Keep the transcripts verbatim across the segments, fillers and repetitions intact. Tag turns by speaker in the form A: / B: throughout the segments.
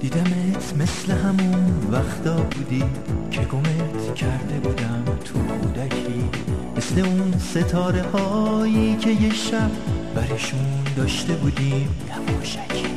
A: دیدمت مثل همون وقتا بودی که گمت کرده بودم تو کودکی، مثل اون ستاره هایی که یه شب برشون داشته بودیم یواشکی.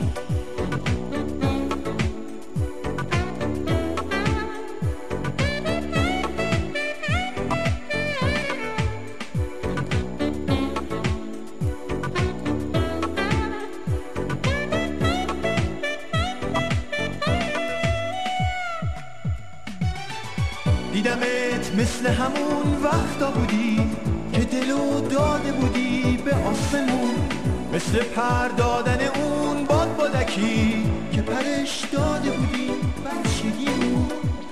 A: دیدمت مثل همون وقتا بودی که دلو داده بودی به آسمون، مثل پر دادن اون باد بادکی که پرش داده بودی بچگیمون.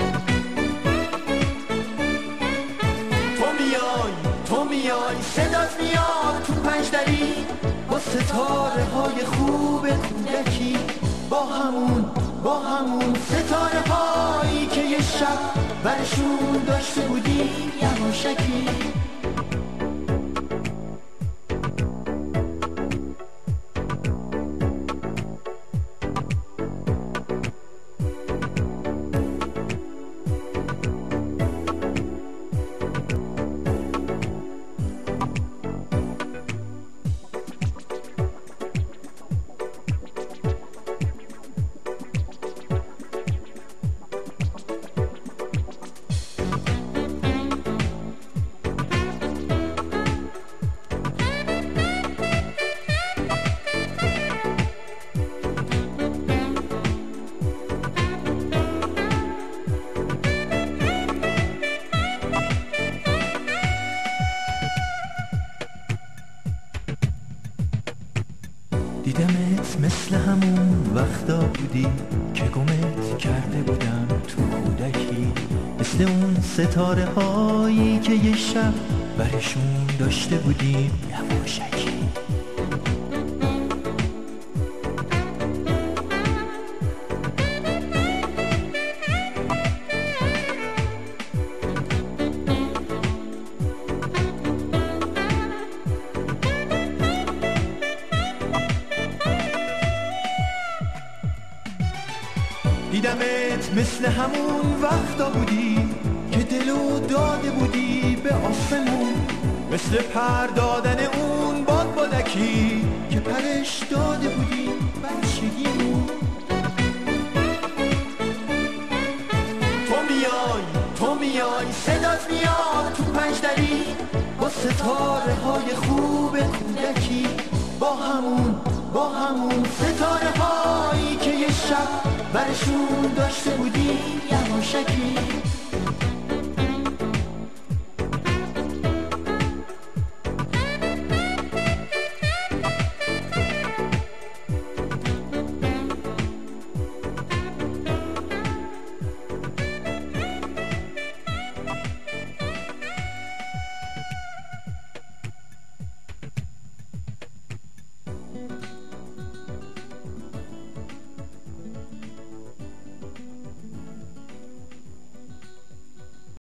A: تو میای تو میای صدات میاد تو پنجدری، با ستاره های خوب کودکی، با همون با همون ستاره هایی که یه شب برشون داشته بودی یواشکی. دیدمت مثل همون وقتا بودی که گمت کرده بودم تو کودکی، مثل اون ستاره هایی که یه شب برشون داشته بودیم یواشکی. دیدمت مثل همون وقتا بودی که دلو داده بودی به آسمون، مثل پر دادن اون باد بادکی که پرش داده بودی بچگیمون. تو میای تو میای صدات میاد تو پنجدری، با ستاره های خوب کودکی، با همون با همون ستاره هایی که یه شب برشون داشته بودی یواشکی.